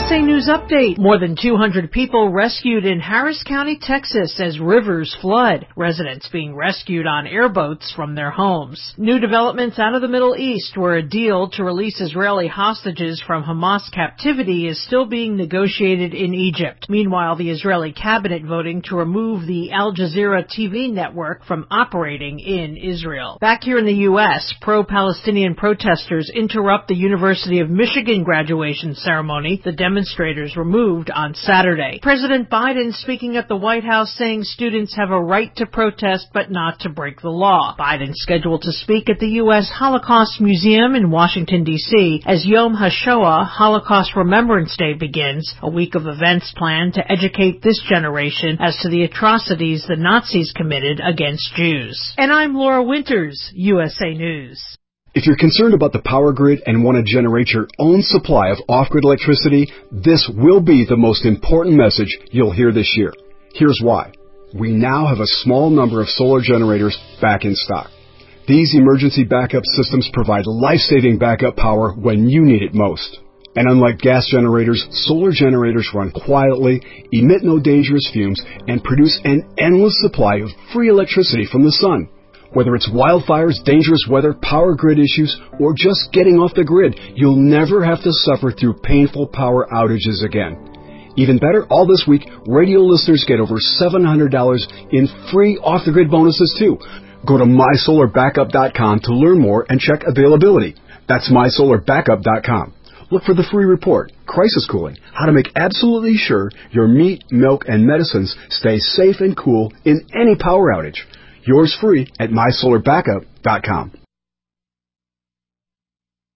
USA News Update. More than 200 people rescued in Harris County, Texas as rivers flood. Residents being rescued on airboats from their homes. New developments out of the Middle East, where a deal to release Israeli hostages from Hamas captivity is still being negotiated in Egypt. Meanwhile, the Israeli cabinet voting to remove the Al Jazeera TV network from operating in Israel. Back here in the U.S., pro-Palestinian protesters interrupt the University of Michigan graduation ceremony the demonstrators removed on Saturday. President Biden speaking at the White House saying students have a right to protest but not to break the law. Biden scheduled to speak at the U.S. Holocaust Museum in Washington, D.C. as Yom HaShoah, Holocaust Remembrance Day, begins, a week of events planned to educate this generation as to the atrocities the Nazis committed against Jews. And I'm Laura Winters, USA News. If you're concerned about the power grid and want to generate your own supply of off-grid electricity, this will be the most important message you'll hear this year. Here's why. We now have a small number of solar generators back in stock. These emergency backup systems provide life-saving backup power when you need it most. And unlike gas generators, solar generators run quietly, emit no dangerous fumes, and produce an endless supply of free electricity from the sun. Whether it's wildfires, dangerous weather, power grid issues, or just getting off the grid, you'll never have to suffer through painful power outages again. Even better, all this week, radio listeners get over $700 in free off-the-grid bonuses too. Go to mysolarbackup.com to learn more and check availability. That's mysolarbackup.com. Look for the free report, Crisis Cooling, how to make absolutely sure your meat, milk, and medicines stay safe and cool in any power outage. Yours free at mysolarbackup.com.